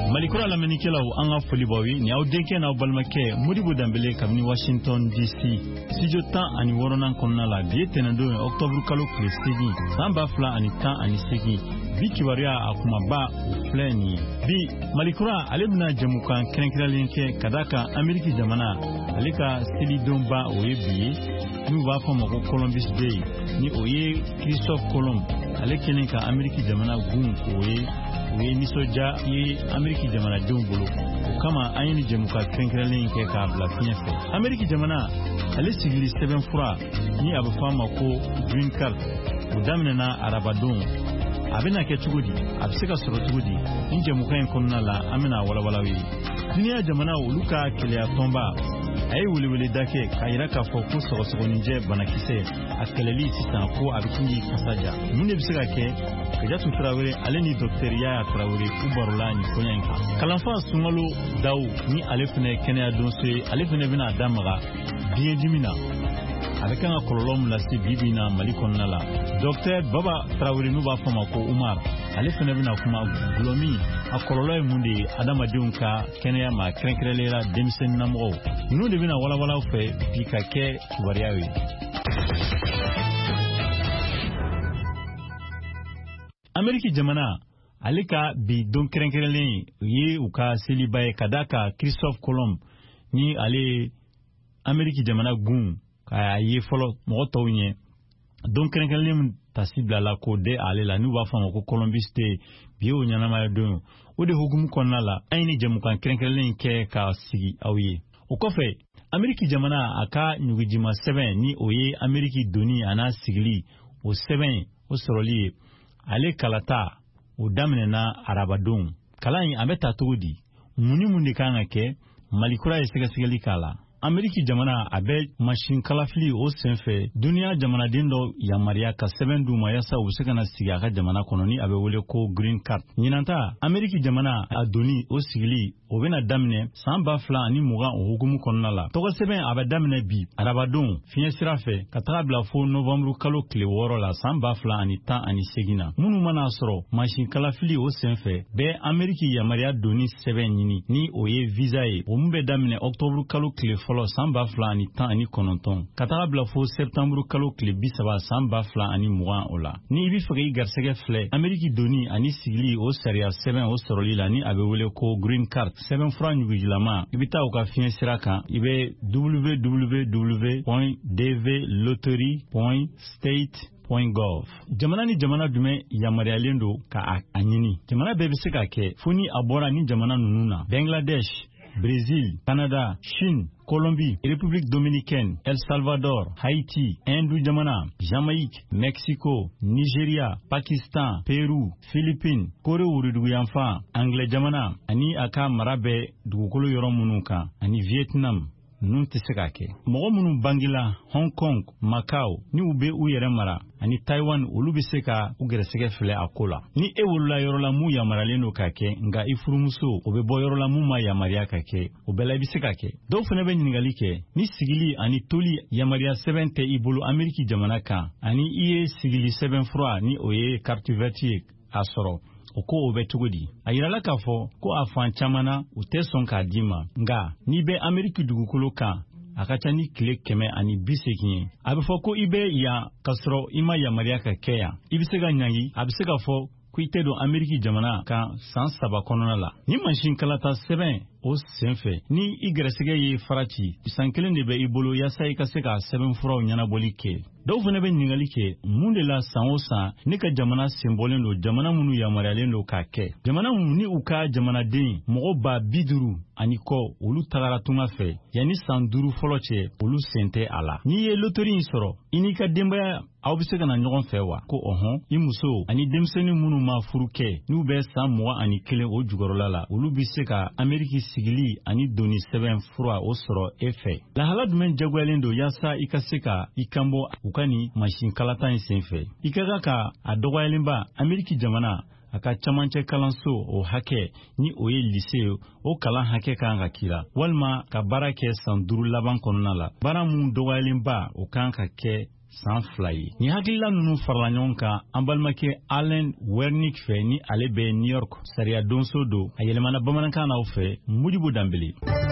Malikura lamenikelaw anga folibawi ni awdenke na balmake Modibo Dambele kabini Washington DC studio tan ani woronan konna la biye tenando octobre kalo klesigi samba fla ani tan ani segi bi kibaria akuma ba ufleni bi Malikura alebna jamukan krenkiralenke kadaka Ameriki jamana alika stili domba oyebiye ni va fama ko Columbus Day ni oye Christophe Colomb alekenenka Ameriki jamana gun oye nisoja ye Ameriki jamana dongolo kama ayini jamuka krenkiralen ke ka bla fienfe Ameriki jamana ale sigili 7 fura ni abafama ko green card udamna arabadon abena ke tugudi absika soro tugudi in jamuka en konna la amina wala wi dunia jamana uluka kile tomba ay wuli dake kayira ka foko so ninje banakise akeleli sisan ko abikingi kasaja munde bisika ke kajatu Traoré aleni docteur Yaya Traoré ubarulani konyanka kalanfa sungalo daw ni alefne kenya donse alefne bina damaga biendimina avec un kololom la sibibina malikonna la docteur Baba Traoré no ba fama ko Umar alefne bina kuma glomi akololoy mundi adama deunka kenya ma krenkrelera demsen namro nu de bina wala fe pikake wariawi Ameriki jamana alika bi don krenkrelen ye uka selibaye kadaka Christophe Colomb ni ale Ameriki jamana gun ka ye folo mo tawnye don krenkrelen tasibla la ko de ale la nu ba fama ko Columbus Day bi o nyana ma don o de hukumu konna la ayni jamukan krenkrelen ke ka sigi awiye o kofe Ameriki jamana aka nyugijima 7 ni oye Ameriki doni ana sigili o 7 o soroli ale kalata o damne na arabadon kalani ameta togodi muni kanga ke Malikura yesigali kala Ameriki jamana abe machine kalafili o senfe dunia jamana dindo ya Maria ka 7 duma yasa usekana siga ka jamana kononi abe wole ko green card nyinanta Ameriki jamana adoni o sigili o bena damne samba fla ni muga o hukumu konna la to 7 abe damne bi arabadon fiye sirafe katabla fo novembre kalo kle woro la samba fla ani ta ani segina munu mana soro machine kalafili o senfe be Ameriki ya Maria doni 7 nyini ni oye visa e o mbe damne octobre kalo kle folo samba fla ani tan ani kononton katabla fo septembre kalo kle bisaba samba fla ani muga ola ni ibi fage garsege fle Ameriki doni ani sigili o seria 7 o soroli la ni abe wole ko green card 7 francs nyugilama ibita uka fiyen siraka ibe www.dvlottery.state.gov jamana ni jamana dume yamaria lendo ka anyini jamana bebe sika ke funi abora ni jamana nununa Bangladesh, Brésil, Canada, Chine, Colombie, République Dominicaine, El Salvador, Haïti, Inde jamana, Jamaïque, Mexico, Nigeria, Pakistan, Pérou, Philippines, Corée Uruguayanfa, Anglais jamana, ani aka marabe dugukolo yoro munuka, ani Vietnam, nun tesekake. Mogo munu Bangila, Hong Kong, Macau, ni ube uyere mara, ani Taiwan ulubiseka ugereseke fele akola. Ni ewolula yorola mu yamaraleno kake, nga ifurumuso obebo yorola mu ma yamaria kake, obela ibisekake. Do funebe nyingalike, ni sigili ani toli yamaria 7 te ibulu Ameriki jamanaka, ani iye sigili 7 froa ni oye kartuvertiye asoro. Oko obetugudi ayirala kafo ko afan chamana uteson ka dima nga nibe Ameriki dugukolo ka akacha ni kile keme ani bisekinye abefo ko ibe ya kasro ima ya Maria ka keya ibisega nyangi abisega fo kuitedo Ameriki jamana ka sans sabakonona la ni machine kalata 7 o senfe ni igresege ye farati sankelen de be ibolo yasa ikaseka 7 furo nyana bolike do fune be nyingalike munde la sanosa ni ka jamana symbolen do jamana munu ya marialen do kake jamana munu uka jamana den mogo ba biduru aniko olu tagara tunga fe yani sanduru foloche olu sente ala ni ye lotori soro inika demba awbiseka na nyogon fewa ko imuso ani demseni munu ma furuke ni be samwa ani kele o jugorola la olu biseka Ameriki sigili ani doni 7 froa osoro efe la hala dumen jagwelendo yasa ikaseka ikambo ukani machine kalata insenfe ikaga ka adogwalimba Ameriki jamana aka chamanche kalanso o hake ni oye lycée o kalan hake kanga kila walma ka barake sanduru laban konala bara mun dogwalimba o kanka ke san 2 ye. Ni hakilila nunu farala ɲɔgɔn kan an balimakɛ Allen Wernick fɛ ni ale bɛ New York sariya donso do a yɛlɛmana bamanankan naw fɛ Mudibu Dambele.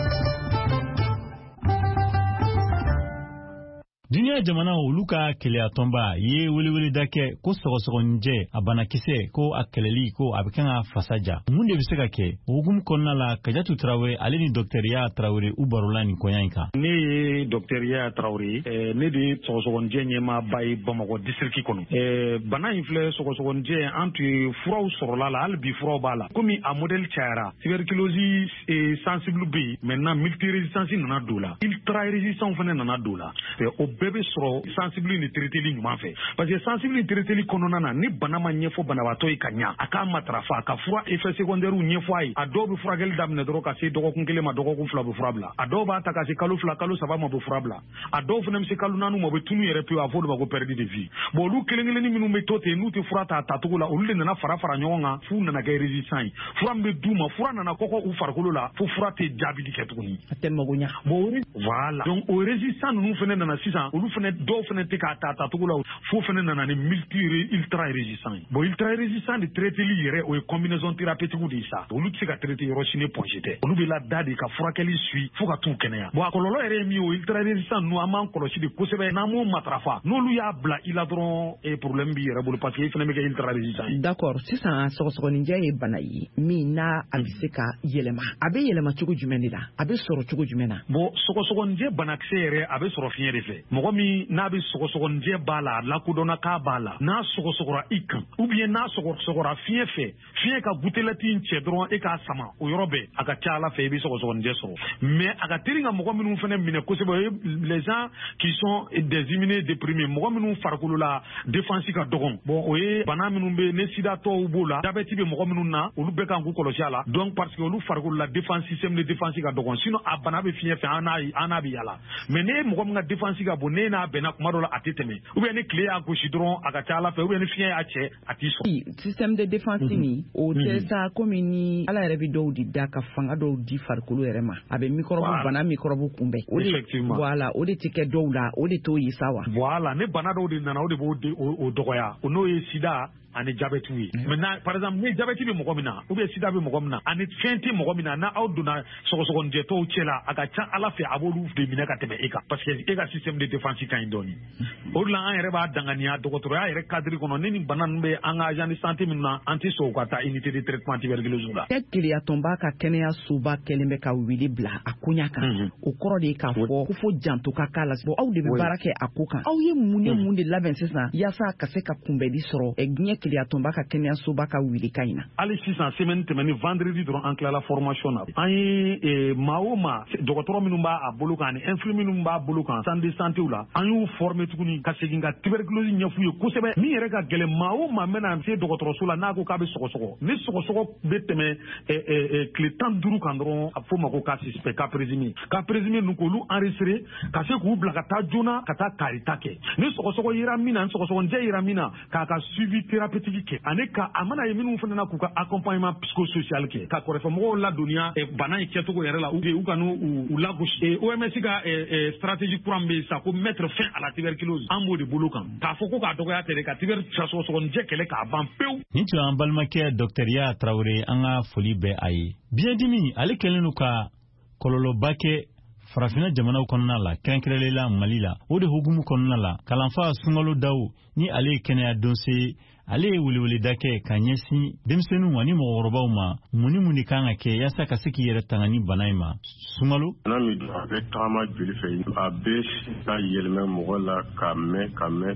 Duniya jamana olu ka keleya tɔnba ye weleweleda kɛ ko sɔgɔsɔgɔninjɛ a banakisɛ ko a kɛlɛli ko a bɛ kan ka fasa ja. Mun de bɛ se ka kɛ? O hukumu kɔnɔna la Kajatu Tarawele ale ni Dr Yaya Tarawele u barola nin koɲa in kan. Ne ye Dr Yaya Tarawele ne de sɔgɔsɔgɔninjɛ ɲɛmaaba ye Bamakɔ district kɔnɔ. Bana in filɛ sɔgɔsɔgɔninjɛ an tun ye furaw sɔrɔla la hali bi furaw b'a la. Komi a modèle cayara tuberculose sensible bɛ yen maintenant multirésistance nana don la ultra résistance fana nana don la. O bɛɛ bɛ sɔrɔ sensible ni traiteli ɲuman fɛ parce que sensible ni traiteli kɔnɔna na ni bana ma ɲɛfɔ banabaatɔ ye ka ɲa a k'a matarafa ka fura effet secondaire ɲɛfɔ a ye a dɔw bɛ furakɛli daminɛ dɔrɔn ka se dɔgɔkun 1 ma dɔgɔkun 2 bɛ fura bila a dɔw b'a ta ka se kalo 2 kalo 3 ma bɛ fura bila a dɔw fana bɛ se kalo 4 ma bɛ tunu yɛrɛ pewu a fɔ olu ma ko perte de vie bon olu kelen-kelenni minnu bɛ to ten n'u tɛ fura ta tacogo la olu de nana fara ɲɔgɔn kan f'u nana kɛ résistant ye fura min bɛ d'u ma fura nana kɔkɔ u farikolo la fo fura tɛ jaabili kɛ tuguni a tɛ mago ɲa bon voilà donc o résistant ninnu fana nana sisan olu fana dɔw fana tɛ k'a ta cogo la fo fana nana ni ultra résistant ye bon ultra résistant de traiteli yɛrɛ o ye combinaison thérapeutique de ye sa olu tɛ se ka traiter yɔrɔ si ne pɔnse tɛ olu bɛ lada de ka furakɛli suit fo ka t'u kɛnɛya bon a kɔlɔlɔ yɛrɛ ye min ye o ultra résistant ninnu an b'an kɔlɔsi de kosɛbɛ n'an m'o matarafa n'olu y'a bila i la dɔrɔn problème b'i yɛrɛ bolo parce que i fana bɛ kɛ ultra résistant ye. D'accord sisan sɔgɔsɔgɔninjɛ ye bana ye min n'a a bɛ se ka yɛlɛma a bɛ yɛlɛma cogo jumɛn de la a bɛ sɔrɔ cogo jumɛn na. bon sɔgɔsɔgɔninjɛ banakisɛ yɛrɛ a bɛ sɔrɔ fiɲɛ de fɛ mɔgɔ min n'a bɛ sɔgɔsɔgɔninjɛ b'a la a lakodɔnna k'a b'a la n'a sɔgɔsɔgɔra i kan ou bien n'a sɔgɔsɔgɔra fiɲɛ fɛ fiɲɛ ka butelɛti in cɛ dɔrɔn e k'a sama o yɔrɔ bɛɛ a ka ca ala fɛ i bɛ sɔgɔsɔgɔninjɛ sɔrɔ mais a ka teli ka mɔgɔ minnu fana minɛ kosɛbɛ o ye les gens qui sont des immunés déprimés mɔgɔ minnu farikolo la défense ka dɔgɔn bon o ye bana minnu bɛ ne sida tɔw b'o la diabète bɛ mɔgɔ minnu na olu bɛɛ kan k'u kɔlɔsi a la donc parce que olu farikolo la défense système de défense ka dɔgɔn sinon a bana bɛ fiɲɛ fɛ an n'a bɛ yala mais ne ye mɔgɔ min ka défense ka bon ne n'a bɛnna kuma dɔ la a tɛ tɛmɛ ou bien ni tile y'a gosi dɔrɔn a ka ca ala fɛ ou bien ni fiɲɛ y'a cɛ a t'i sɔrɔ. système de défense ni o tɛ sa komi ni ala yɛrɛ bɛ dɔw de da ka fanga dɔw di farikolo yɛrɛ ma a bɛ microbe bana microbe kunbɛn o de voilà o de tɛ kɛ dɔw la o de t'o ye sa wa. voilà ne bana dɔw de nana o de b'o dɔgɔya o n'o ye sida ani diabète ye maintenant par exemple ni diabète bɛ mɔgɔ min na ou bien sida bɛ mɔgɔ min na ani fɛn tɛ mɔgɔ min na n'aw donna sɔgɔsɔgɔninjɛ tɔw cɛ la a ka ca ala fɛ a b'olu de minɛ ka tɛmɛ e kan parce que e ka système de défense ka ɲi dɔɔni o de la an yɛrɛ b'a danganiya dɔgɔtɔrɔya yɛrɛ cadre kɔnɔ ne ni bana ninnu bɛ an ka agent de santé minnu na an tɛ sɔn ka taa unité de traitement tuberculose la. e Keleya tɔnba ka kɛnɛyasoba kɛlen bɛ ka wuli bila a koɲa kan o kɔrɔ de ye k'a fɔ ko fo janto ka k'a la aw de bɛ baara kɛ a ko kan aw ye mun ni mun de labɛn sisan yaasa ka se ka kunbɛnli sɔrɔ diɲɛ Keleya tɔnba ka kɛnɛyasoba ka wuli ka in na. hali sisan semaine tɛmɛni vendredi dɔrɔn an tilala formation na an ye maa o maa dɔgɔtɔrɔ minnu b'a bolo kan ani infirmiers minnu b'a bolo kan centre de santé la an y'u former tuguni ka segin ka tuberculose ɲɛf'u ye kosɛbɛ min yɛrɛ ka gɛlɛn maa o maa bɛna se dɔgɔtɔrɔso la n'a ko k'a bɛ sɔgɔsɔgɔ ni sɔgɔsɔgɔ bɛ tɛmɛ tile 15 kan dɔrɔn a fɔ ma ko cas suspect cas présumé ninnu k'olu enregistrer ka se k'u bila ka taa joona ka taa karita kɛ ni sɔgɔsɔgɔ yera min na ni sɔgɔsɔgɔninjɛ yera min na k'a ka suivi thérapeutique kɛ ani ka a mana ye minnu fana na k'u ka accompagnement psychosocial kɛ ka kɔrɔfɛmɔgɔw ladɔnniya bana in kɛcogo yɛrɛ la u ka n'u lagosi OMS ka stratégie kura min bɛ yen sa ko mettre fin à la tuberculose an b'o de bolo kan k'a fɔ ko k'a dɔgɔya tɛ dɛ ka sɔgɔsɔgɔninjɛ kɛlɛ k'a ban pewu. Nin tun y'an balimakɛ Dr Yaya Tarawele an ka foli bɛ a ye. Biyɛndimi ale kɛlen don ka kɔlɔlɔba kɛ farafinna jamanaw kɔnɔna la kɛrɛnkɛrɛnlela Mali la o de hukumu kɔnɔna la kalanfa Sunkalo Dawu ni ale ye kɛnɛya donse ale ye weleweleda kɛ ka ɲɛsin denmisɛnninw ani mɔgɔkɔrɔbaw ma mun ni mun de kan ka kɛ yaasa ka se k'i yɛrɛ tanga ni bana in ma. Sunkalo. Bana min don a bɛ tagama joli fɛ a bɛ se ka yɛlɛmɛ mɔgɔ la ka mɛn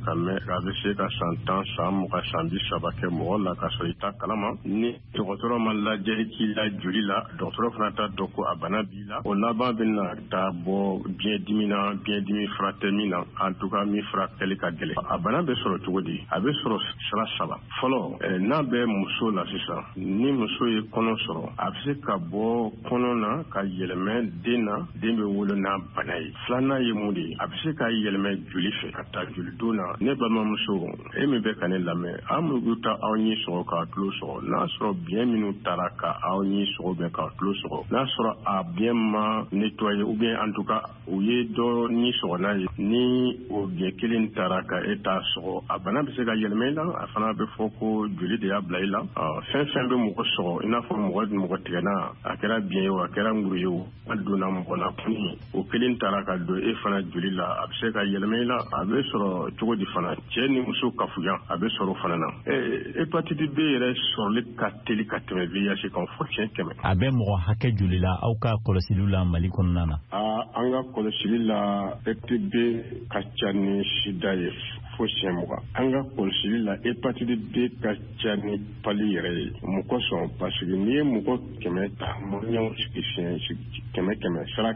a bɛ se ka san 10 san 20 san 30 kɛ mɔgɔ la ka sɔrɔ i t'a kalama ni dɔgɔtɔrɔ ma lajɛli k'i la joli la dɔgɔtɔrɔ fana t'a dɔn ko a bana b'i la o laban bɛ na taa bɔ biyɛndimi na biyɛndimi fura tɛ min na en tout cas min furakɛli ka gɛlɛn a bana bɛ sɔrɔ cogo di a bɛ sɔrɔ saba fɔlɔ n'a bɛ muso la sisan ni muso ye kɔnɔ sɔrɔ a bɛ se ka bɔ kɔnɔ na ka yɛlɛmɛ den na den bɛ wolo n'a bana ye filanan ye mun de ye a bɛ se ka yɛlɛmɛ joli fɛ ka taa joli don na ne balimamuso e min bɛ ka ne lamɛn an minnu ta aw ɲi sɔgɔ k'a tulo sɔgɔ n'a sɔrɔ biyɛn minnu taara ka aw ɲi sɔgɔ bɛn k'a tulo sɔgɔ n'a sɔrɔ a biyɛn ma nettoyer ou bien en tout cas u ye dɔ ɲi sɔgɔ n'a ye ni o biyɛn kelen taara ka e t'a sɔgɔ a bana bɛ se ka yɛlɛmɛ i la a fana bɛ fɔ ko joli de y'a bila i la fɛn fɛn bɛ mɔgɔ sɔgɔ i n'a fɔ mɔgɔ tigɛna a kɛra biyɛn ye o a kɛra nguru ye o a donna mɔgɔ la kun o kelen taara ka don e fana joli la a bɛ se ka yɛlɛmɛ i la a bɛ sɔrɔ cogo di fana cɛ ni muso kafuya a bɛ sɔrɔ fana na hépatite B yɛrɛ sɔrɔli ka teli ka tɛmɛ VIH kan fo siɲɛ 100 a bɛ mɔgɔ hakɛ joli la aw ka kɔlɔsiliw la Mali kɔnɔna na an ka kɔlɔsili la hépatite B ka ca ni sida ye fo siɲɛ 20 an ka kɔlɔsili la hépatite B ka ca ni pali yɛrɛ ye mun kosɔn parce que n'i ye mɔgɔ 100 ta mɔɲɛw sigi siɲɛ 100 sara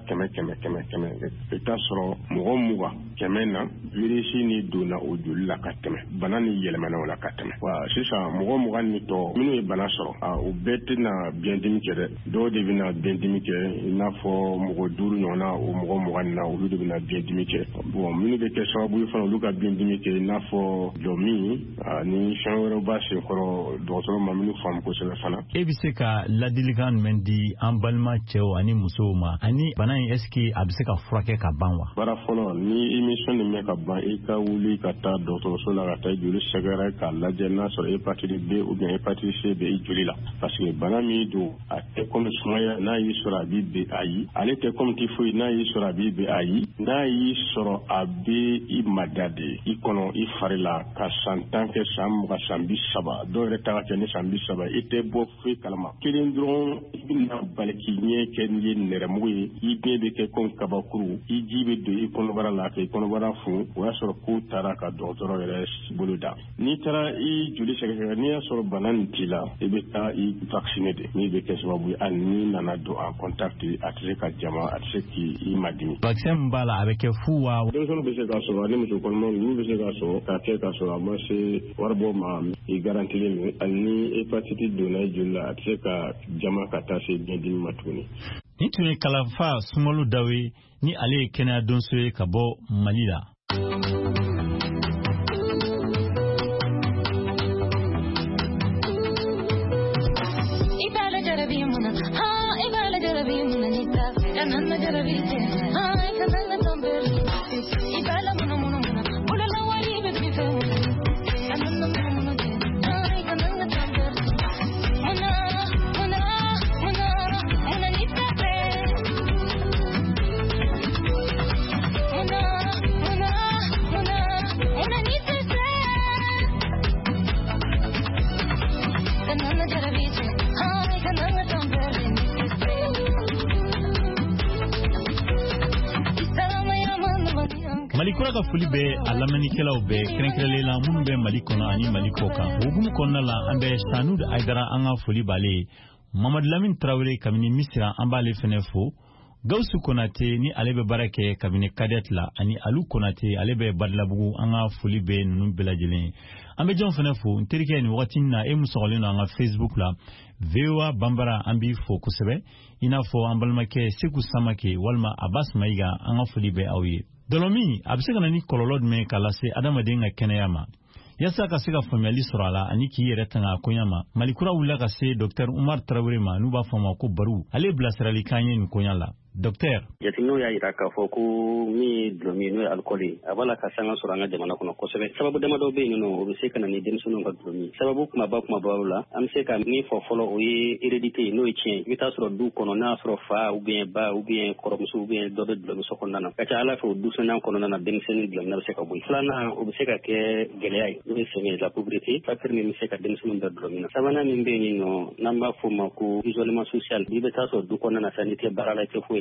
100 i t'a sɔrɔ mɔgɔ 20 100 na virisi ni donna o joli la ka tɛmɛ bana ni yɛlɛmana o la ka tɛmɛ wa sisan mɔgɔ 20 ni tɔ minnu ye bana sɔrɔ o bɛɛ tɛna biyɛndimi kɛ dɛ dɔw de bɛna biyɛndimi kɛ i n'a fɔ mɔgɔ 5 ɲɔgɔnna o mɔgɔ 20 na olu de bɛna biyɛndimi kɛ bon minnu bɛ kɛ sababu ye fana olu ka biyɛndimi kɛ i n'a fɔ dɔmi ni fɛn wɛrɛw b'a senkɔrɔ dɔgɔtɔrɔ ma minnu faamu kosɛbɛ fana e bɛ se ka ladilikan jumɛn di an balima cɛw ani musow ma ani bana in est-ce que a bɛ se ka furakɛ ka ban wa bara fɔlɔ ni émission nin mɛ ka ban i ka wuli ka taa dɔgɔtɔrɔso la ka taa joli sɛgɛrɛ k'a lajɛ n'a sɔrɔ hépatite B ou bien hépatite C bɛ i joli la parce que bana min don a tɛ comme sumaya n'a y'i sɔrɔ a b'i ben ayi ale tɛ comme typhoïde n'a y'i sɔrɔ a b'i ben ayi n'a y'i sɔrɔ a bɛ i mada de i kɔnɔ i fari la ka san 10 kɛ san 20 san 30 dɔw yɛrɛ ta ka kɛ ni san 30 i tɛ bɔ foyi kalama kelen dɔrɔn i bɛna bali k'i ɲɛ kɛ ni ye nɛrɛmugu ye i biɲɛ bɛ kɛ comme kabakuru i ji bɛ don i kɔnɔbara la k'i kɔnɔbara fun o y'a sɔrɔ ko taara ka dɔgɔtɔrɔ yɛrɛ bolo da n'i taara i joli sɛgɛsɛgɛ n'i y'a sɔrɔ bana nin t'i la i bɛ taa i vacciner de min bɛ kɛ sababu ye hali n'i nana don en contact a tɛ se ka jama a tɛ se k'i madimi vaccin min b'a la a bɛ kɛ fu wa denmisɛnninw bɛ se k'a sɔrɔ ani muso kɔnɔmaw ninnu bɛ se k'a sɔrɔ k'a kɛ k'a sɔrɔ a ma se wari bɔ ma i garantilen don hali ni hépatite donna i joli la a tɛ se ka jama ka taa se biyɛndimi ma tuguni ni tun ye kalanfa Sunkalo Daw ye ni ale ye kɛnɛya donso ye ka bɔ Mali la Mali kura ka foli bɛ a lamɛnnikɛlaw bɛɛ kɛrɛnkɛrɛnlen la minnu bɛ Mali kɔnɔ ani Mali kɔ kan o hukumu kɔnɔna la an bɛ Sanud Aidara an ka foli b'ale Mamadu Lamini Tarawele kabini Misira an b'ale fɛnɛ fo Gawusu Konate ni ale bɛ baara kɛ kabini Kadet la ani Alu Konate ale bɛ Badilabugu an ka foli bɛ ninnu bɛɛ lajɛlen an bɛ jɔn fɛnɛ fo n terikɛ ni wagati na e musɔgɔlen don an ka Facebook la VOA Bambara an b'i fo kosɛbɛ i n'a fɔ an balimakɛ Seku Samake walima Abbas Mayiga an ka foli bɛ aw ye Dɔlɔmi a bɛ se ka na ni kɔlɔlɔ jumɛn k'a lase adamaden ka kɛnɛya ma yasa ka se ka faamuyali sɔrɔ a la ani k'i yɛrɛ tanga a koɲa ma Mali kura wulila ka se Dr Umar Tarawele ma n'u b'a fɔ ma ko Baru ale bilasiralikan ye nin koɲa la Docteur jateminɛw y'a jira k'a fɔ ko min ye dulɔmi n'o ye alcool ye a b'a la ka sanga sɔrɔ an ka jamana kɔnɔ kosɛbɛ sababu damadɔ bɛ yen nɔ o bɛ se ka na ni denmisɛnninw ka dulɔmi sababu kumabaw la an bɛ se ka min fɔ fɔlɔ o ye hérédité n'o ye tiɲɛ i bɛ taa sɔrɔ du kɔnɔ n'a sɔrɔ fa ou bien ba ou bien kɔrɔmuso ou bien dɔ bɛ dulɔmi so kɔnɔna na ka ca Ala fɛ o dusɛnnan kɔnɔna na denmisɛnnin dulɔmina bɛ se ka bɔ yen filanan o bɛ se ka kɛ gɛlɛya ye n'o ye sɛgɛn la pauvreté facteur min bɛ se ka denmisɛnninw bɛɛ dulɔmina sabanan min bɛ yen nɔ n'an b'a fɔ o ma ko isolement social i bɛ taa sɔrɔ du kɔnɔna na sa n'i tɛ baara la i tɛ foyi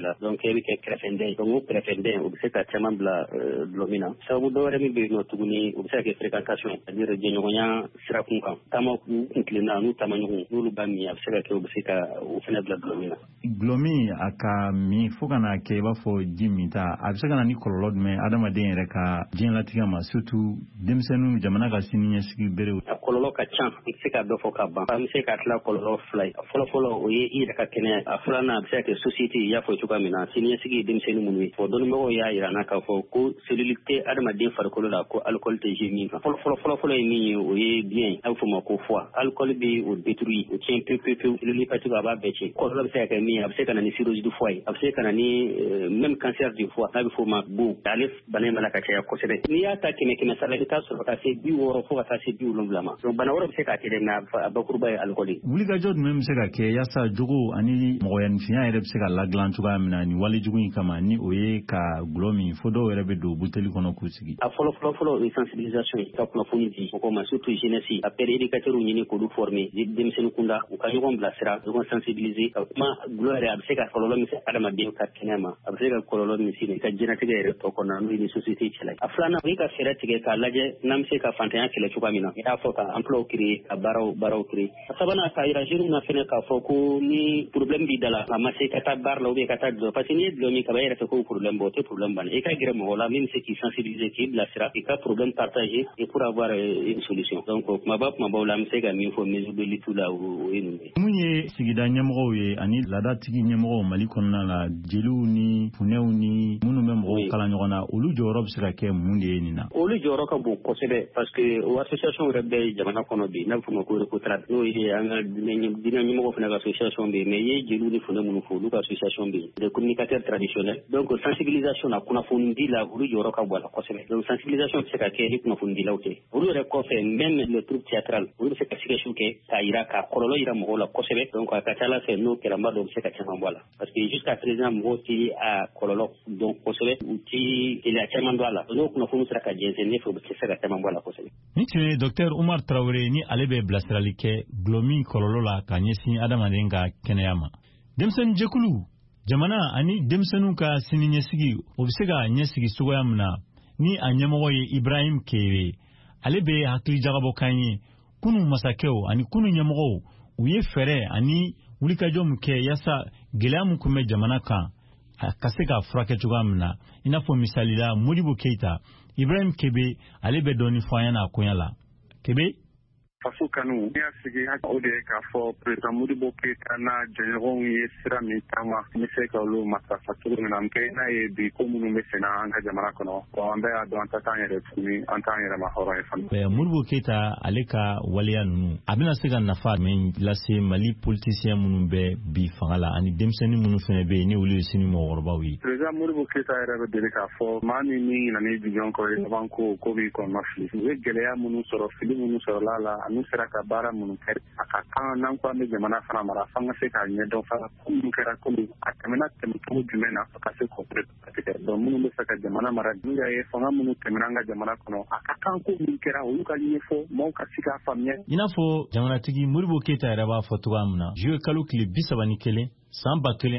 la donc e bi ke krefende donc krefende o bi se ka chaman bla glomina sabu do re mi be no tuguni o bi se ke fréquentation c'est-à-dire je nyonya sira kun kan tama ku inclina nu tama nyu lu ba mi a bi se ka ke o bi se ka o fena bla glomina glomi aka mi fo kana ke ba fo jimita a bi se kana ni kololod me adamaden yɛrɛ ka diɲɛ latigɛ ma surtout denmisɛnninw jamana ka sini ɲɛsigi bere a kɔlɔlɔ ka ca n se ka dɔ fɔ ka ban an bɛ se ka tila kɔlɔlɔ fila ye fɔlɔfɔlɔ o ye i yɛrɛ ka kɛnɛya a filanan a bɛ se ka kɛ société i y'a fɔ cogoya min na sini ɲɛsigi ye denmisɛnnin minnu ye fɔ dɔnnibagaw y'a yira n na k'a fɔ ko cellule tɛ adamaden farikolo la ko alcool tɛ jouer min kan fɔlɔfɔlɔ ye min ye o ye biyɛn a bɛ fɔ o ma ko foie alcool bɛ o détruire o tiɲɛ pewu cellule hépatique a b'a bɛɛ tiɲɛ kɔlɔlɔ bɛ se ka kɛ min ye a bɛ se ka na ni cirrhose du foie ye a bɛ se ka na ni même cancer du foie n'a bɛ fɔ o ma bon ale bana in b'a la ka caya kosɛbɛ n'i y'a ta kɛmɛ sara i t'a sɔrɔ ka se 60 fo ka taa se 70 ma donc bana wɛrɛ bɛ se ka kɛ dɛ nka a bakuruba ye alcool ye wulikajɔ jumɛn bɛ se ka kɛ yaasa jogo ani mɔgɔyaninfinya yɛrɛ bɛ se ka ladilan cogoya min na ni walejugu in kama ni o ye ka gulɔ min fo dɔw yɛrɛ bɛ don buteli kɔnɔ k'u sigi a fɔlɔ o ye sensibilisation ye ka kunnafoni di mɔgɔw ma surtout jeunesse a père éducateur ɲini k'olu former denmisɛnnin kunda u ka ɲɔgɔn bilasira ɲɔgɔn sensibiliser ka kuma gulɔ yɛrɛ a bɛ se ka kɔlɔlɔ min se adamaden ka kɛnɛya ma a bɛ se ka kɔlɔlɔ min se ka diɲɛnatigɛ yɛrɛ tɔ kɔnɔna n'o ye ni société cɛla a filanan o ye ka fɛɛrɛ tigɛ k'a lajɛ n'an bɛ se ka fantanya kɛlɛ cogoya min na i y'a fɔ ka emploi créer ka baaraw créer a sabanan k'a yira jeunes na fɛnɛ k'a fɔ ko ni problème b'i da la a ma se ka taa baara la ou bien ka taa dulɔ parce que n'i ye dulɔ min kaba i yɛrɛ fɛ k'o problème bɔ o tɛ problème banna i ka gɛrɛ mɔgɔ la min bɛ se k'i sensibiliser k'i bilasira i ka problème partager et pour avoir une solution donc kumabaw la an bɛ se ka min fɔ mesure de lutte la o ye ninnu ye mun ye sigida ɲɛmɔgɔw ye ani laadatigi ɲɛmɔgɔw Mali kɔnɔna la jeliw ni funɛw ni minnu bɛ mɔgɔw kala ɲɔgɔn na olu jɔyɔrɔ bɛ se ka kɛ mun de ye nin na olu jɔyɔrɔ ka bon kosɛbɛ parce que o association yɛrɛ bɛ jamana kɔnɔ bi n'a bɛ fɔ o ma ko recotrade n'o ye an ka diinɛ ɲɛmɔgɔ fana ka association bɛ yen mais i ye jeliw ni funɛ minnu fɔ olu ka association bɛ yen des communicateurs traditionnels donc sensibilisation na kunnafoni di la olu jɔyɔrɔ ka bon a la kosɛbɛ donc sensibilisation bɛ se ka kɛ ni kunnafoni dilaw tɛ olu yɛrɛ kɔfɛ même le troupe théâtral olu bɛ se ka sketchiw kɛ k'a yira ka kɔlɔlɔ yira mɔgɔw la kosɛbɛ donc a ka ca ala fɛ n'o kɛra n b'a dɔn u bɛ se ka caman bɔ a la parce que jusqu'à présent mɔgɔw tɛ a kɔlɔlɔ dɔn kosɛbɛ u tɛ gɛlɛya caman dɔn a la n'o kunnafoni sera ka jɛnsɛn ne fɛ u bɛ se ka caman bɔ a la kosɛbɛ ni tun ye Dr Umar Traoré ni ale bɛ bilasirali kɛ gulɔ min kɔlɔlɔ la ka ɲɛsin adamaden ka kɛnɛya ma denmisɛnnin jɛkulu jamana ani denmisɛnninw ka sini ɲɛsigi o bɛ se ka ɲɛsigi cogoya min na ni a ɲɛmɔgɔ ye Ibrahim Kebe ale bɛ hakilijagabɔkan ye kunun masakɛw ani kunun ɲɛmɔgɔw u ye fɛɛrɛ ani wulikajɔ min kɛ yaasa gɛlɛya min tun bɛ jamana kan ka se ka furakɛ cogoya min na i n'a fɔ misali la Modibo Keita Ibrahim Kebe ale bɛ dɔɔni fɔ an ɲɛna a koɲa la Kebe faso kanu n'i y'a sigi o de ye k'a fɔ président Modibo Keita n'a jɛɲɔgɔnw ye sira min taama n bɛ se ka olu matarafa cogo min na kɛ n'a ye bi ko minnu bɛ senna an ka jamana kɔnɔ an bɛɛ y'a dɔn an ta t'an yɛrɛ tuguni an t'an yɛrɛ ma hɔrɔn ye fana. Modibo Keita ale ka waleya ninnu a bɛna se ka nafa min lase Mali politicien minnu bɛ bi fanga la ani denmisɛnnin minnu fana bɛ yen ni olu ye sini mɔgɔkɔrɔbaw ye. président Modibo Keita yɛrɛ bɛ deli k'a fɔ maa min ɲinana ni jujɔn kɔ ye laban ko b'i kɔnɔ fili u ye gɛlɛya minnu sɔrɔ fili minnu sɔrɔla la n'u sera ka baara minnu kɛ a ka kan n'an ko an bɛ jamana fana mara f'an ka se k'a ɲɛdɔn fana ko minnu kɛra komi a tɛmɛna tɛmɛcogo jumɛn na ka se k'o tigɛ donc minnu bɛ fɛ ka jamana mara n'u y'a ye fanga minnu tɛmɛna an ka jamana kɔnɔ a ka kan ko min kɛra olu ka ɲɛfɔ maaw ka se k'a faamuya. I n'a fɔ jamanatigi Modibo Keita yɛrɛ b'a fɔ cogoya min na juillet kalo tile 31 san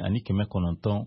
1963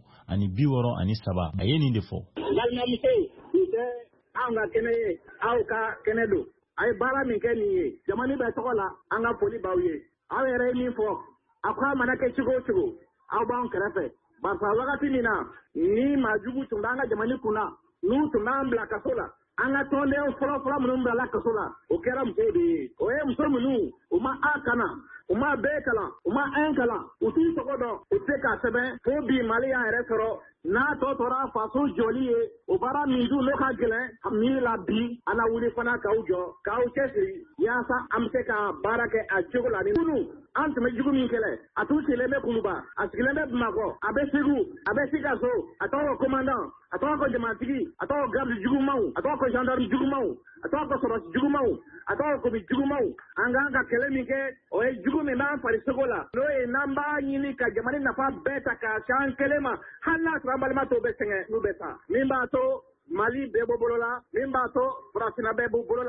a ye nin de fɔ. Balimamuso nin tɛ anw ka kɛnɛ ye aw ka kɛnɛ don. A ye baara min kɛ nin ye jamana bɛ tɔgɔ la an ka foli b'aw ye aw yɛrɛ ye min fɔ a ko a mana kɛ cogo o cogo aw b'an kɛrɛfɛ barisa wagati min na ni maajugu tun b'an ka jamana kunna n'u tun b'an bila kaso la an ka tɔnden fɔlɔ minnu bilala kaso la o kɛra musow de ye o ye muso minnu u ma a kana u ma bɛɛ kalan u ma an kalan u t'u tɔgɔ dɔn u tɛ k'a sɛbɛn fo bi Mali y'an yɛrɛ sɔrɔ n'a tɔ tora faso jɔli ye o baara min dun n'o ka gɛlɛn min la bi an na wuli fana k'aw jɔ k'aw cɛsiri yaasa an bɛ se ka baara kɛ a cogo la ni kunun an tun bɛ jugu min kɛlɛ a tun sigilen bɛ Kuluba a sigilen bɛ Bamakɔ a bɛ Segu a bɛ Sikaso a tɔgɔ ko commandant a tɔgɔ ko jamanatigi a tɔgɔ ko garde jugumanw a tɔgɔ ko gendarme jugumanw a tɔgɔ ko sɔrɔsi jugumanw a tɔgɔ ko jugumanw an kan ka kɛlɛ min kɛ o ye jugu min b'an farisogo la n'o ye n'an b'a ɲini ka jamana nafa bɛɛ ta k'a can kelen ma hali n'a sɔrɔ an balima tɔw bɛ sɛgɛn n'u bɛ sa min b'a to Mali bɛɛ b'u bolo la min b'a to Burkina bɛɛ b'u bolo la.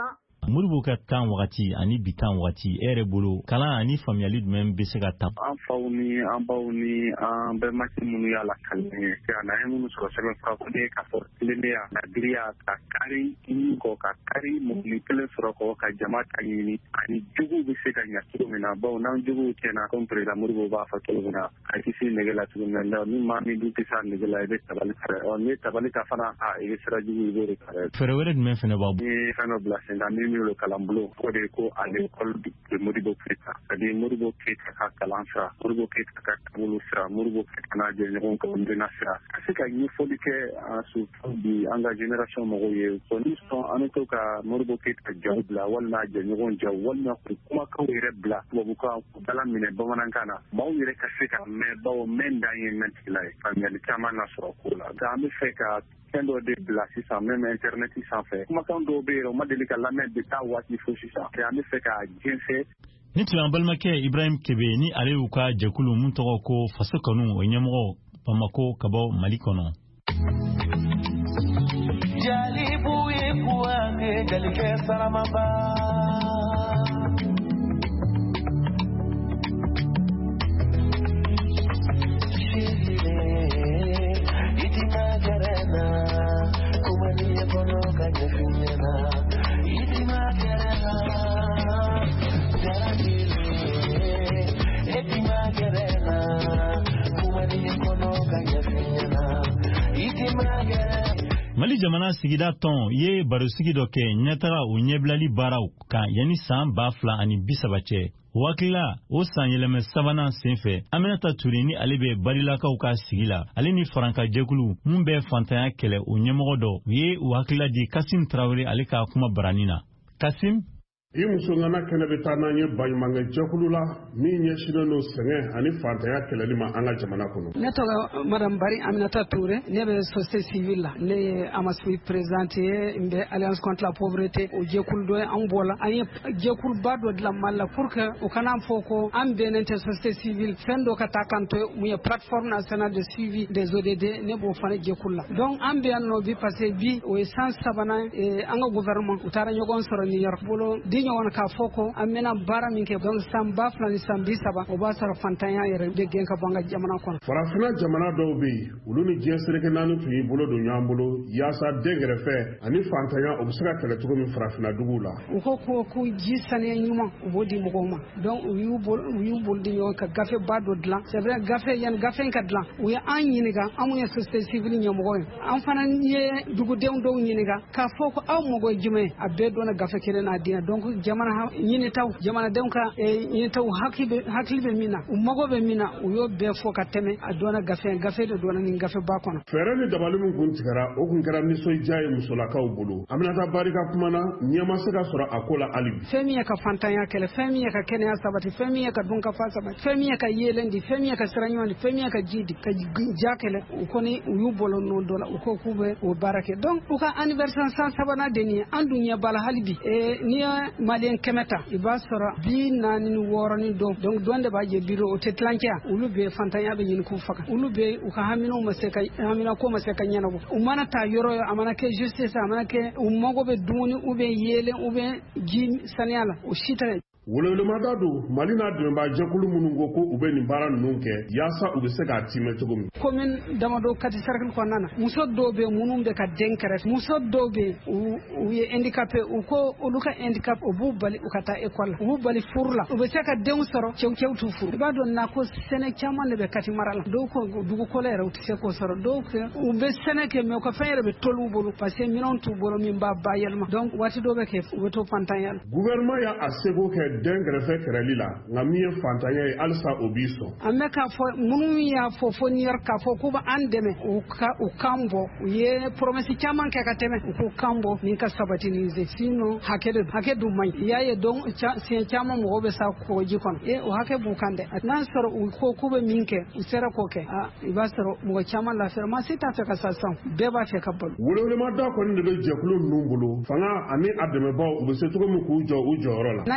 Modibo ka tan wagati ani bitan wagati ere bolo kalan ani famiyali jumɛn bɛ se ka ta an faw ni an baw ni an bɛnbakɛ minnu y'a la kalan ye n'an ye minnu sɔrɔ sɛbɛnfura ko de ka fɔ tilennenya na giriya ka kari kɔ ka kari mɔgɔnin kelen sɔrɔ kɔ ka jama ta ɲini ani juguw bɛ se ka ɲɛ cogo min na bawo n'an juguw tiɲɛna comme président Modibo b'a fɔ cogo min na a kisi nege la cogo min na ni maa min dun tɛ se a nege la i bɛ tabali kari ni tabali ta fana i bɛ sira jugu i b'o de kari fɛɛrɛ wɛrɛ jumɛn fɛnɛ b'a bolo ni fɛn dɔ bila sen kan min y'o kalan bolo o de ko à l'école de Modibo Keita c'est-à-dire Modibo Keita ka kalan sira Modibo Keita ka taabolo sira Modibo Keita n'a jɛɲɔgɔn ka undena sira ka se ka ɲɛfɔli kɛ surtout bi an ka génération mɔgɔw ye ko ni sɔn an bɛ to ka Modibo Keita jaw bila walima jɛɲɔgɔn jaw walima k'u kumakaw yɛrɛ bila tubabukan k'u dala minɛ bamanankan na maaw yɛrɛ ka se ka mɛn bawo mɛn dan ye mɛntigila ye faamuyali caman na sɔrɔ ko la nka an bɛ fɛ ka fɛn dɔ de bila sisan même internet sanfɛ kumakan dɔw bɛ yen o ma deli ka lamɛn de taa waati fo sisan an bɛ fɛ ka jɛnsɛ ni tun y'an balimakɛ Ibrahim Kebe ni ale y'u ka jɛkulu mun tɔgɔ ko faso kanu o ɲɛmɔgɔ Bamako ka bɔ Mali kɔnɔ jalibu ye kuwake jalikɛ saramaba Mali jamana sigida tɔn ye barosigi dɔ kɛ ɲɛtaga o ɲɛbilali baaraw kan yanni san 2030 cɛ. Wakila o san yɛlɛmɛ sabanan senfɛ Aminata Ture ni ale bɛ barilakaw ka sigi la ale ni Faranka jɛkulu mun bɛ fantanya kɛlɛ o ɲɛmɔgɔ dɔ u ye wakila di Kasim Traoré ale ka kuma barani na. Kasim I muso ngana kɛnɛ bɛ taa n'an ye baɲumankɛ jɛkulu la min ɲɛsinnen don sɛgɛn ani fantanya kɛlɛli ma an ka jamana kɔnɔ. Ne tɔgɔ Madame Bari Aminata Touré ne bɛ société civile la ne ye Amasui présidente ye n bɛ Alliance contre la pauvreté o jɛkulu dɔ ye an bɔ la an ye jɛkuluba dɔ dilan Mali la pour que o kana fɔ ko an bɛnnen tɛ société civile fɛn dɔ ka taa kan to mun ye plateforme nationale de suivi des ODD ne b'o fana jɛkulu la donc an bɛ yan nɔ bi parce que bi o ye san sabanan an ka gouvernement u taara ɲɔgɔn sɔrɔ New York bolo ɲɔgɔn ka fɔ ko an bɛna baara min kɛ donc san 2000 ni san 30 o b'a sɔrɔ fantanya yɛrɛ bɛ gɛn ka bɔ an ka jamana kɔnɔ. Farafinna jamana dɔw bɛ yen olu ni diɲɛ seleke naani tun y'i bolo don ɲɔgɔn bolo yaasa dɛngɛrɛfɛ ani fantanya o bɛ se ka kɛlɛ cogo min farafinna duguw la. U ko ji saniya ɲuman u b'o di mɔgɔw ma donc u y'u bolo di ɲɔgɔn ka gafe ba dɔ dilan c'est vrai yani gafe in ka dilan u ye an ɲininka an mun ye société civile ɲɛmɔgɔ ye an fana ye dugudenw dɔw ɲininka k'a fɔ ko aw mɔgɔ ye jumɛn a bɛɛ dɔnna gafe kelen n'a diɲɛ donc jamana ɲinitaw jamanadenw ka ɲinitaw hakili bɛ min na u mago bɛ min na u y'o bɛɛ fɔ ka tɛmɛ a dɔnna gafe de dɔnna nin gafe ba kɔnɔ. Fɛɛrɛ ni dabali min kun tigɛra o kun kɛra nisɔndiya ye musolakaw bolo Aminata Bari ka kuma na ɲɛ ma se ka sɔrɔ a ko la hali bi. Fɛn min ye ka fantanya kɛlɛ fɛn min ye ka kɛnɛya sabati fɛn min ye ka dunkafa sabati fɛn min ye ka yeelen di fɛn min ye ka sira ɲuman di fɛn min ye ka ji di ka ja kɛlɛ u kɔni u y'u bolo n'o dɔ la u ko k'u bɛ o baara kɛ donc u ka anniversaire san sabanan de nin ye an dun ɲɛ bala hali bi n'i ye maliyɛn 100 ta i b'a sɔrɔ 46 ni dɔn donc dɔn de b'a jɛ biro o tɛ tilancɛ olu bɛ fantanya bɛ ɲini k'u faga olu bɛ u ka hamina ko ma se ka ɲɛnabɔ u mana taa yɔrɔ a mana kɛ justice a mana kɛ u mago bɛ dumuni u bɛ yeelen u bɛ ji saniya la o si tɛ. Wolowelemada don Mali n'a dɛmɛbaa jɛkulu minnu ko ko u bɛ nin baara ninnu kɛ yaasa u bɛ se k'a timɛ cogo min. Commune damadɔ Kati cercle kɔnɔna na muso dɔw bɛ minnu bɛ ka den kɛrɛfɛ muso dɔw bɛ u ye handicapé u ko olu ka handicap u b'u bali u ka taa école la u b'u bali furu la u bɛ se ka denw sɔrɔ cɛw t'u furu i b'a dɔn na ko sɛnɛ caman de bɛ Kati mara la dɔw ko dugukolo yɛrɛ u tɛ se k'o sɔrɔ dɔw u bɛ sɛnɛ kɛ mais u ka fɛn yɛrɛ bɛ tolu u bolo parce que minɛnw t'u bolo min b'a bayɛlɛma donc waati dɔw bɛ kɛ u bɛ to fantanya la. Gouvernement y'a a seko kɛ den kɛrɛfɛ kɛrɛli la nka min ye fantanya ye halisa o b'i sɔn. An bɛ k'a fɔ minnu y'a fɔ fo New York k'a fɔ k'u b'an dɛmɛ u kan bɔ u ye promesse caman kɛ ka tɛmɛ u k'u kan bɔ ni ka sabati ni ze sinon hakɛ dun man ɲi i y'a ye donc siɲɛ caman mɔgɔw bɛ sa kɔgɔji kɔnɔ o hakɛ b'u kan dɛ n'a sɔrɔ u ko k'u bɛ min kɛ u sera k'o kɛ i b'a sɔrɔ mɔgɔ caman lafiyara maa si t'a fɛ ka sa san bɛɛ b'a fɛ ka balo. Wolowelemada kɔni de bɛ jɛkulu ninnu bolo fanga ani a dɛmɛbaaw u bɛ se cogo min k'u jɔ u jɔyɔrɔ la. N'an y'a jate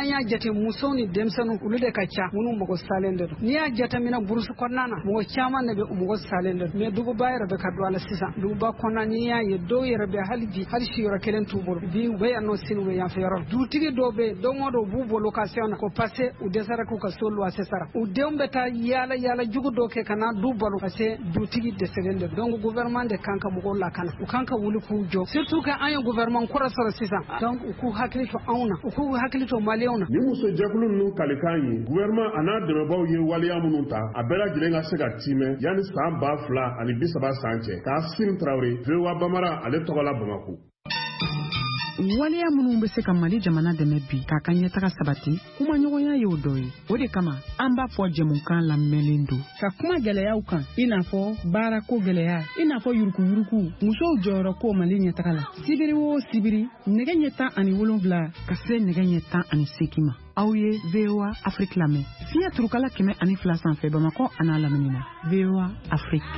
muso ni denmisɛnninw olu de ka ca minnu mɔgɔ salen de don n'i y'a jateminɛ burusi kɔnɔna na mɔgɔ caman de bɛ mɔgɔ salen de don mais duguba yɛrɛ bɛ ka don a la sisan duguba kɔnɔna n'i y'a ye dɔw yɛrɛ bɛ hali bi hali siyɔrɔ kelen t'u bolo bi u bɛ yan nɔ sini u bɛ yan fɛ yɔrɔ dutigi dɔw bɛ yen don o don u b'u bolo ka se na ko parce u dɛsɛra k'u ka so luwanse sara u denw bɛ taa yaala yaala jugu dɔw kɛ ka na du balo parce que dutigi dɛsɛlen de donc gouvernement de kan ka mɔgɔw lakana u kan ka wuli k'u jɔ surtout que an ye gouvernement kɔrɔ sɔrɔ sisan donc u k'u hakili to anw na u k'u hakili to maliyɛnw na. ni musojɛkulu ninnu kalikan ye gouvernement a n'a dɛmɛbaaw ye waleya minnu ta a bɛɛ lajɛlen ka se ka timɛ yanni san 2030 san cɛ k'a Sim Traoré VOA Bambara ale tɔgɔ la Bamako. waleya minnu bɛ se ka Mali jamana dɛmɛ bi k'a ka ɲɛtaga sabati kuma ɲɔgɔnya ye o dɔ ye o de kama an b'a fɔ jɛmukan lamɛnlen don ka kuma gɛlɛyaw kan i n'a fɔ baarako gɛlɛya i n'a fɔ yuruguyurugu musow jɔyɔrɔ ko Mali ɲɛtaga la sibiri o sibiri nɛgɛ ɲɛ 17 ka se nɛgɛ ɲɛ 18 ma aw ye VOA Afrique lamɛn fiɲɛ turukala 102 sanfɛ Bamakɔ a n'a lamini na VOA Afrique.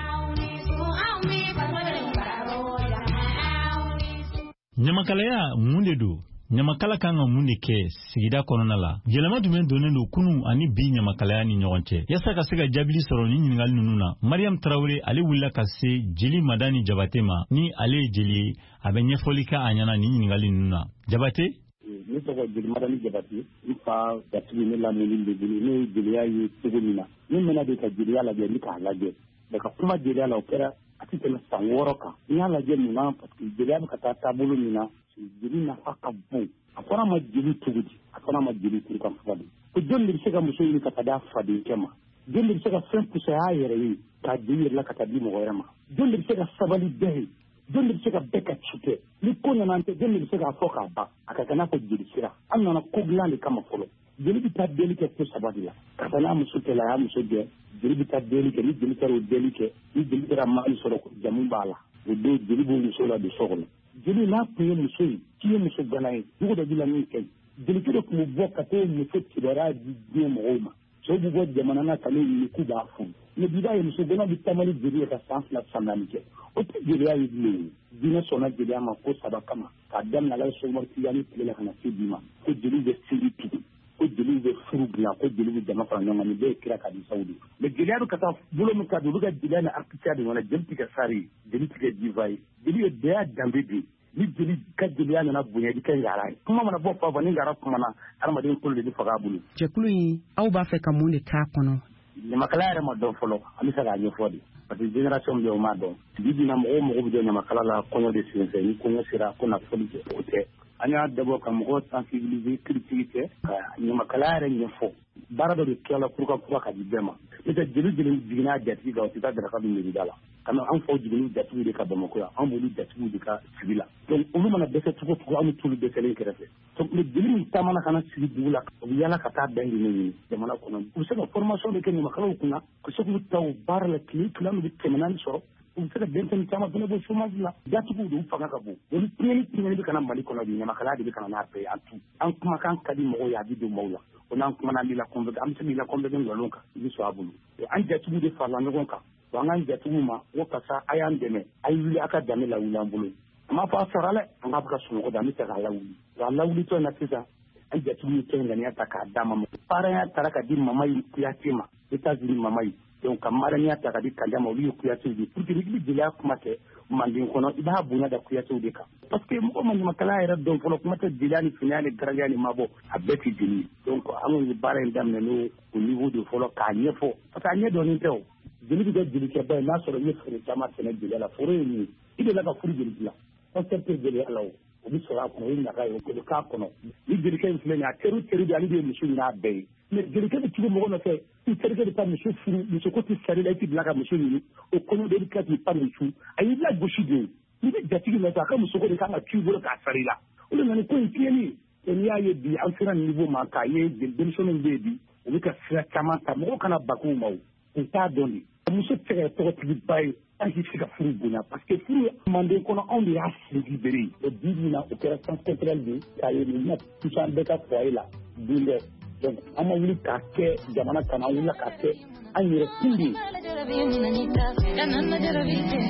Ɲamakalaya mun de don? Ɲamakala kan ka mun de kɛ sigida kɔnɔna la? Yɛlɛma jumɛn donnen don kunun ani bi ɲamakalaya ni ɲɔgɔn cɛ? Yasa ka se ka jaabili sɔrɔ ni ɲininkali ninnu na, Mariam Traoré ale wulila ka se Jeli Madani Jabate ma ni ale ye jeli ye, a bɛ ɲɛfɔli kɛ a ɲɛna ni ɲininkali ninnu na. Jabate? Ne tɔgɔ Jeli Madani Jabate, n fa Gatigi ne lamɛnni de bolo, ne ye jeliya ye cogo min na. Ne mɛna de ka jeliya lajɛ ni k'a lajɛ. Mais ka kuma jeliya la o kɛra a tɛ tɛmɛ san 6 kan. N y'a lajɛ mun na parce que jeliya bɛ ka taa taabolo min na, jeli nafa ka bon. A fɔra ma jeli cogo di? A fɔra ma jeli kuru kan fɔ de. Ko jɔn de bɛ se ka muso ɲini ka taa d'a fadenkɛ ma? Jɔn de bɛ se ka fɛn pusaya yɛrɛ ye k'a di yɛrɛ la ka taa di mɔgɔ wɛrɛ ma? Jɔn de bɛ se ka sabali bɛɛ ye? Jɔn de bɛ se ka bɛɛ ka ci kɛ? Ni ko nana an tɛ jɔn de bɛ se k'a fɔ k'a ban? A ka kɛ n'a fɔ jeli sira. An nana ko dilan de kama fɔlɔ. Jeli bɛ taa deli kɛ ko saba de la. Ka taa n'a muso kɛlɛ a y'a muso gɛn. Jeli bɛ taa deli kɛ ni jeli kɛra o deli kɛ ni jeli kɛra mali sɔrɔ jamu b'a la. O don jeli b'o muso la de so kɔnɔ. Jeli n'a tun ye muso ye k'i ye muso gana ye dugu dɔ bɛ la min kɛ jeli de tun bɛ bɔ ka taa muso kibaruya di diɲɛ mɔgɔw ma. Cɛw bɛ bɔ jamana na ka ne ɲini k'u b'a furu. Mais bi b'a ye muso gana bɛ taamali jeli ye ka san 2 san 4 kɛ. O tɛ jeliya ye bilen ye. Diinɛ sɔnna jeliya ma ko saba kama k'a daminɛ Alaji Sɛkumaru Tijani tile la ka na se bi ma ko jeli bɛ seli tugu. Ko jeli bɛ furu dilan ko jeli bɛ jama fara ɲɔgɔn kan nin bɛɛ ye kira ka di saw de. Mais jeliya bɛ ka taa bolo min ka don olu ka jeliya ni artisiya de ɲɔgɔn na jeli tɛ kɛ sari ye jeli tɛ kɛ diva ye jeli ye bɛɛ y'a danbe de ye. Ni jeli ka jeliya nana bonya i kɛ ngara ye. Kuma mana bɔ fa ni ngara kuma na adamaden kolo de bɛ faga a bolo. Jɛkulu in aw b'a fɛ ka mun de k'a kɔnɔ? Ɲamakalaya yɛrɛ ma dɔn fɔlɔ an bɛ se k'a ɲɛfɔ de parce que génération bɛ o ma dɔn bi bi in na mɔgɔw mago bɛ jɔ ɲamakala la kɔɲɔ de senfɛ ni kɔɲɔ sera ko nafolo kɛ o tɛ. An y'a dabɔ ka mɔgɔw sensibiliser critique kɛ ka ɲamakalaya yɛrɛ ɲɛfɔ baara dɔ de kɛla kura ka di bɛɛ ma. N'o tɛ jeli jiginna jatigi kan o tɛ taa daraka dun miirida la. Ka na an faw jiginni jatigiw de ka Bamako yan an b'olu jatigiw de ka sigi la. Donc olu mana dɛsɛ cogo cogo an bɛ t'olu dɛsɛlen kɛrɛfɛ. Donc jeli min taamana ka na sigi dugu la u bɛ yaala ka taa dahirimɛ ɲini jamana kɔnɔ. U bɛ se ka formation de kɛ ɲamakalaw kunna ka se k'u ta o baara la tile bɛ 400 sɔrɔ. U bɛ se ka denmisɛnnin caman fana bɔ chômage la. Jatigiw de u fanga ka bon. Olu tiɲɛni bɛ ka na Mali kɔnɔ bi ɲamakalaya de bɛ ka na n'a bɛɛ ye an tu. An kumakan ka di mɔgɔw ye a bɛ don maaw la. O n'an kumana an bɛ la convaincre an bɛ se k'i la convaincre nkalon kan i bɛ sɔn a bolo. An jatigiw de farala ɲɔgɔn kan. An k'an jatigiw ma ko karisa a y'an dɛmɛ a ye wuli a ka danbe lawuli an bolo. An m'a fɔ a sara dɛ an k'a bɛ ka sunɔgɔ da an bɛ se k'a lawuli. Wa lawulitɔ in na sisan an jatigiw ye kɛnganiya ta k'a d'a ma. Parents taara ka di Mamayi Kuyate ma États-Unis Mamayi. Donc ka maraniya ta ka di Kanja ma olu ye Kuyatew de pour que ni jeliya kuma kɛ Manden kɔnɔ i b'a bonya da Kuyatew de kan. Parce que mɔgɔ ma ɲamakalaya yɛrɛ dɔn fɔlɔ kuma tɛ jeliya ni finiya ni garankaya ni mabɔ a bɛɛ tɛ jeli ye. Donc an ye baara in daminɛ n'o au niveau de fɔlɔ k'a ɲɛfɔ parce que a ɲɛdɔnnen tɛ o. Jeli bɛ kɛ jelikɛba ye n'a sɔrɔ i ye foro caman sɛnɛ jeliya la foro ye min ye i de la ka furu jeli dilan concept tɛ jeliya la o bɛ sɔrɔ a kɔnɔ o ye ɲaga ye o bɛ k'a kɔnɔ ni jelikɛ in filɛ nin ye a teri de ale de ye muso ɲini a bɛɛ ye mais jelikɛ bɛ tugu mɔgɔ nɔfɛ i terikɛ bɛ taa muso furu muso ko tɛ sari la i tɛ bila ka muso ɲini o kɔɲɔ de bɛ kila k'i pan nin su a y'i lagosi de ye n'i bɛ jatigi nɔfɛ a ka muso ko de kan ka tu i bolo k'a sari la o de nana ko in tiɲɛni ye n'i y'a ye bi an sera nin niveau ma k'a ye denmisɛnninw bɛ yen bi u bɛ ka sira caman ta mɔgɔw kana bakuw ma o u t'a dɔn de. Muso tɛ se ka tɔgɔtigiba ye an k'i se ka furu bonya parce que furu Manden kɔnɔ anw de y'a sigi bere o bi min na o kɛra sens culturel de k'a ye nin na tusan bɛɛ ka foyer la don dɛ donc an ma wuli k'a kɛ jamana kama an wulila k'a kɛ an yɛrɛ kun de ye.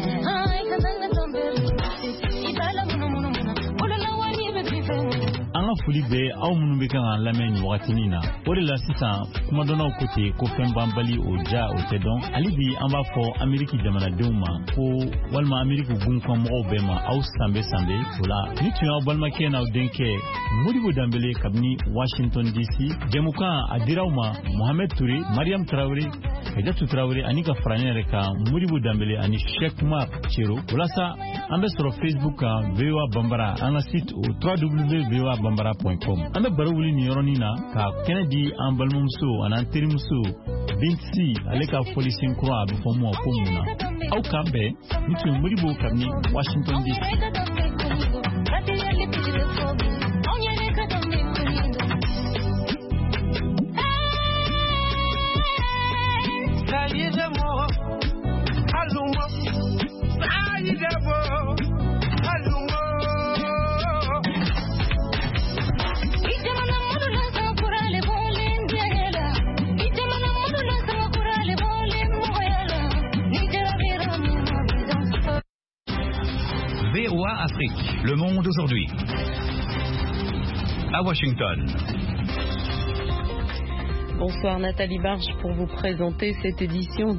An ka foli bɛ aw minnu bɛ kan ka lamɛn nin wagatinin na o de la sisan kumadɔnnaw ko ten ko fɛn banbali o ja o tɛ dɔn hali bi an b'a fɔ Ameriki jamanadenw ma ko walima Ameriki gunfamɔgɔw bɛɛ ma aw sanbe o la ni tun y'aw balimakɛ n'aw denkɛ Modibo Dambele kabini Washington DC jɛmukan a diraw ma Mohamed Touré Mariam Traoré Kajatu Traoré ani ka fara ɲɔgɔn yɛrɛ kan Modibo Dambele ani Cheikh Umar Chero walasa an bɛ sɔrɔ Facebook kan VOA Bambara an ka site o www.voabambara.com an bɛ baro wuli nin yɔrɔnin na ka kɛnɛ di an balimamuso ani an terimuso Binti ale ka fɔlisen kura a bɛ fɔ mun ma ko mun na aw kan bɛɛ ni tun ye Modibo kabini Washington DC. VOA Afrique, le monde aujourd'hui. À Washington. Bonsoir Nathalie Barge pour vous présenter cette édition.